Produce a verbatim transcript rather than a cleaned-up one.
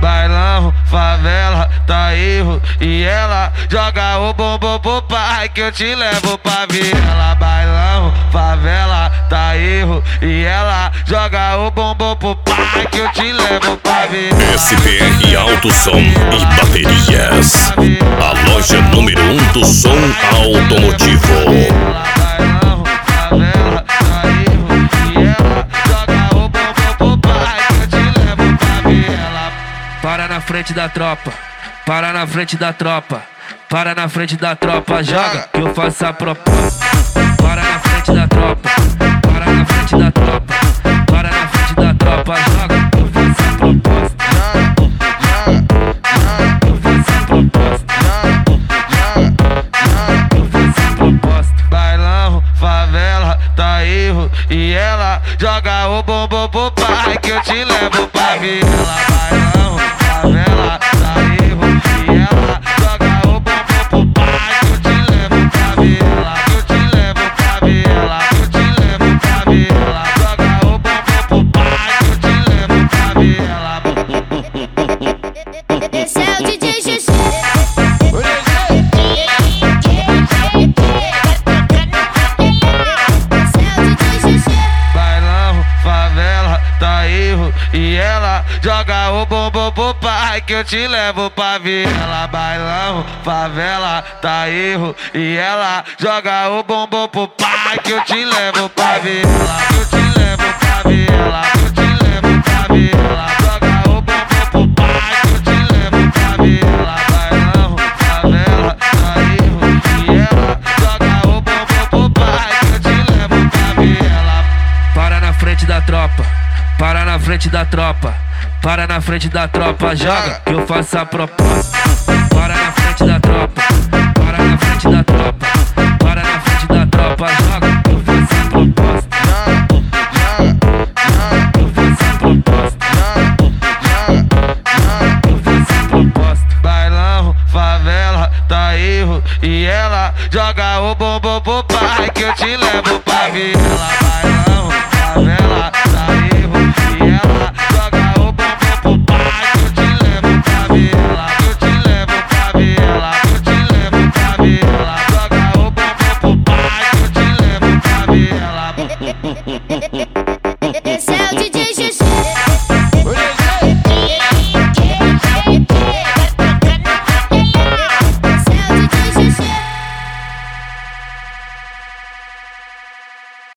Bailão, favela, tá erro. E ela joga o bumbum pro pai que eu te levo pra viela. Bailão, favela, tá erro. E ela joga o bumbum pro pai que eu te levo pra viela. S P R Alto Som e Baterias, a loja número um do som automotivo. Bailão, favela, tá erro. E ela joga o bumbum pro pai que eu te levo pra viela. Para na frente da tropa, para na frente da tropa, para na frente da tropa, joga que eu faço a proposta. Para na frente da tropa, para na frente da tropa, para na frente da tropa, joga que eu faço a proposta. Eu faço a proposta. Eu faço a proposta. Bailão, favela, tá erro. E ela joga o bumbum pro pai que eu te levo pra viela. Bailão, favela, tá erro. E ela joga o bumbum pro pai que eu te levo pra viela. Que eu te levo pra viela. Que eu te levo pra viela. Joga o bumbum pro pai que eu te levo pra viela. Esse é o D J Xixi. Bailão, favela, tá erro. E ela joga o bumbum pro pai que eu te levo pra viela. Bailão, favela, tá erro. E ela joga o bumbum pro pai que eu te levo pra viela. Que eu te levo pra viela. Que eu te levo pra viela. Joga o bumbum pro pai que eu te levo pra viela. Bailão, favela, tá erro. E ela joga o bumbum pro pai que eu te levo pra viela. Para na frente da tropa, para na frente da tropa, para na frente da tropa, joga que eu faço a proposta. Para na frente da tropa, para na frente da tropa, para na frente da tropa, joga que eu faço a proposta. Eu faço a proposta. Eu faço a proposta. Bailão, favela, tá erro. E ela joga o bumbum pro pai que eu te levo pra viela. Bailão, favela, tá erro. E ela joga o bumbum pro pai que eu te levo pra viela. Que eu te levo pra viela. Que eu te levo pra viela. Joga o bumbum pro pai que eu te levo pra viela. Esse é o D J